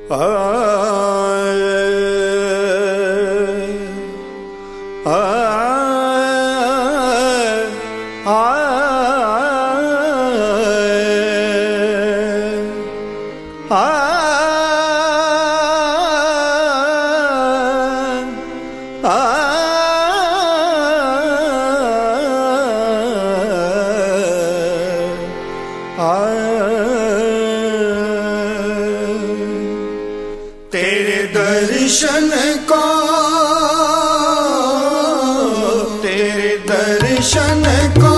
तेरे दर्शन को, तेरे दर्शन को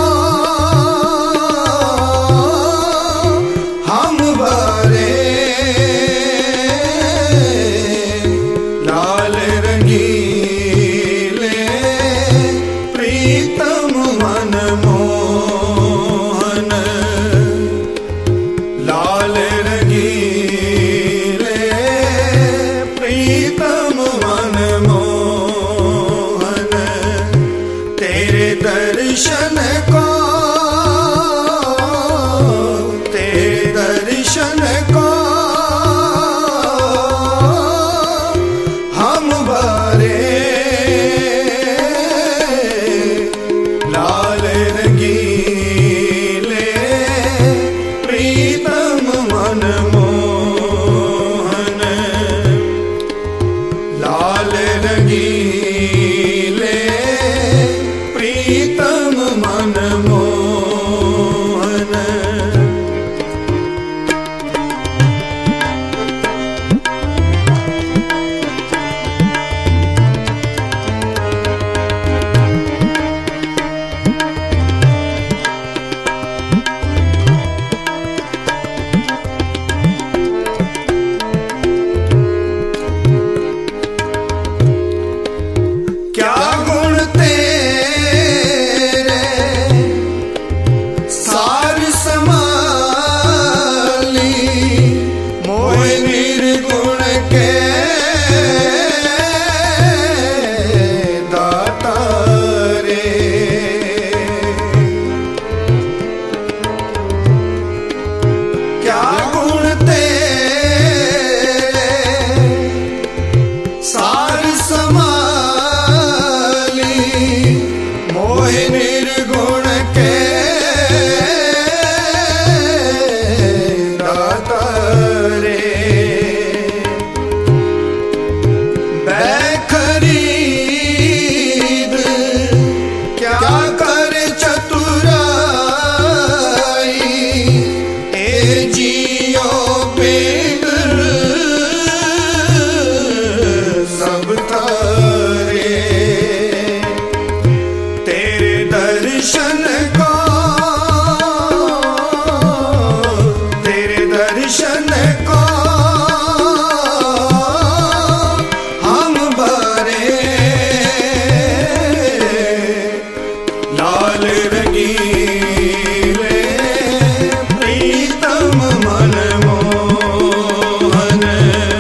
हम बारे लाल रंगीले प्रीतम मन मोहन, लाल रंगीले प्रीतम मन मोहन, तेरे दर्शन को, तेरे दर्शन को हम बारे लाल रंगीले प्रीतम मन मोहन, लाल रंगीले प्रीतम मन मोहन। क्या गुण तेरे सार समाली, मोह निर्गुण के दाता रे। क्या गुण तेरे सार समाली, मोह निर्गुण के दाता रे। बैखरीद क्या कर चतुराई, ए जियो पिंड सब तारे। तेरे दर्शन को, तेरे दर्शन को हम बारे लाल रंगीले प्रीतम मन मोहन,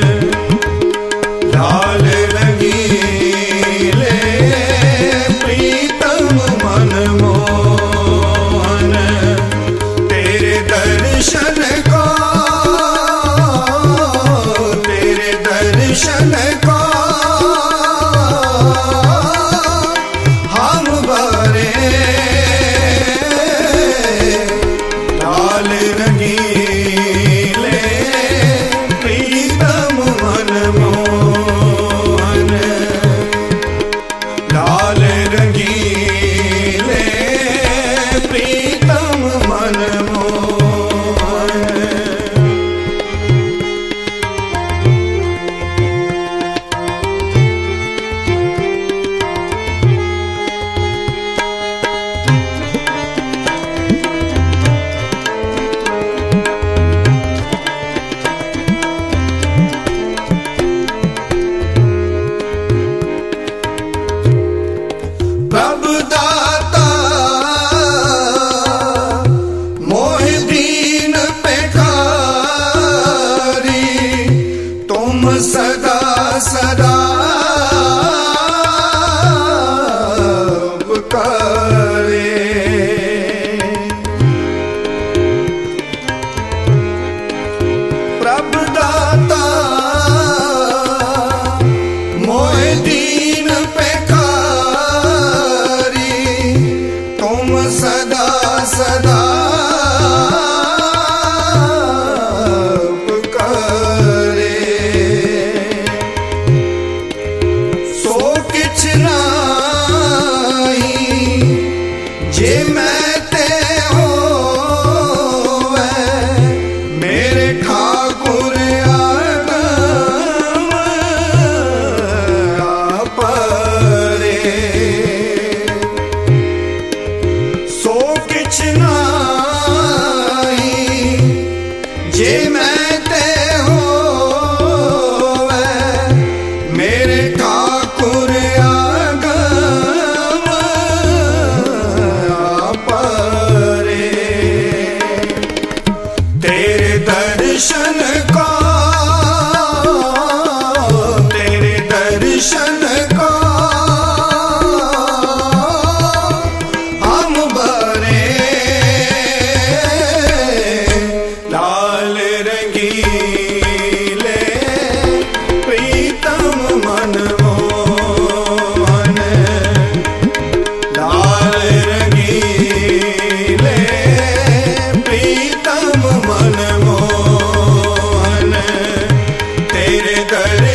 लाल रंगीले प्रीतम मन मोहन, तेरे दर्शन को, तेरे दर्शन को हम बारे लाल रंगीले प्रीतम मन मोहन, लाल रंगीले प्रीतम मन मोहन। प्रभु दाता मोह दीन पेखारी, तुम सदा सदा पुकारे। प्रभु दाता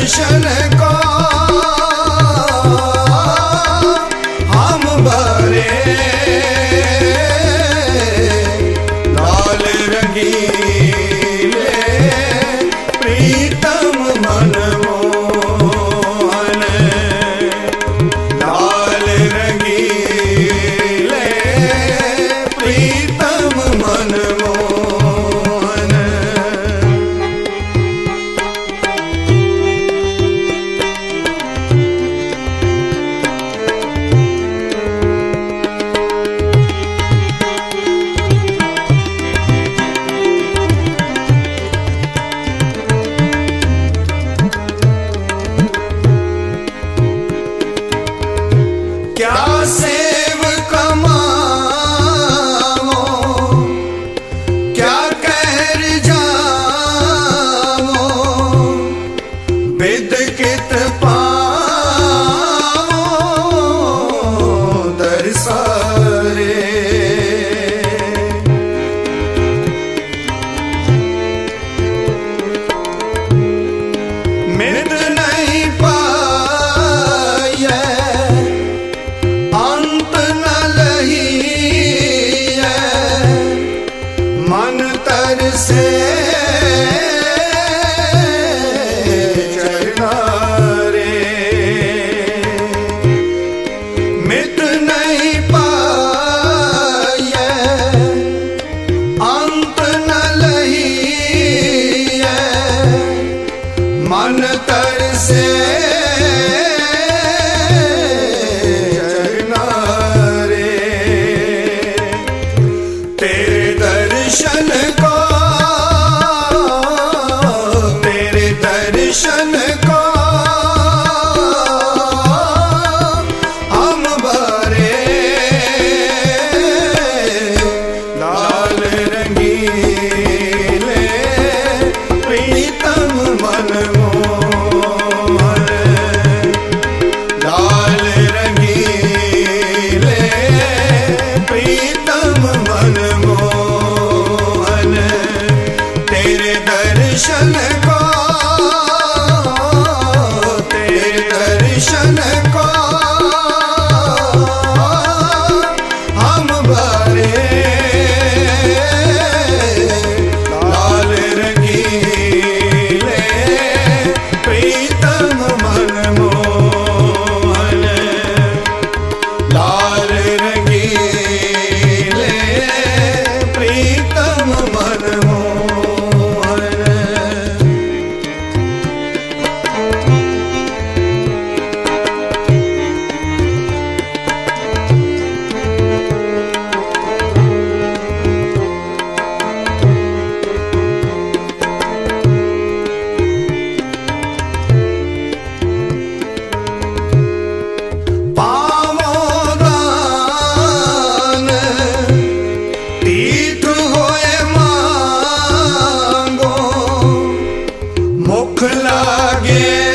दर्शन को हम भरे लाल रंगीले प्रीतम मनमोहन लाल रंगीले प्रीतम मनमोहन क्या सेव कमाओ क्या कहर जाओ बिद कित पाओ दरसारे मित नहीं पाए अंत न लही मन तरसे चरना रे मित नहीं पाए अंत न लही मन तरसे दर्शन को हम भरे लाल रंगीले प्रीतम मनमोहन लाल रंगीले प्रीतम मनमोहन तेरे दर्शन को हम भरे लाल रंगीले प्रीतम मनमोहन लाल रंगीले प्रीतम मनमोहन मुख लागे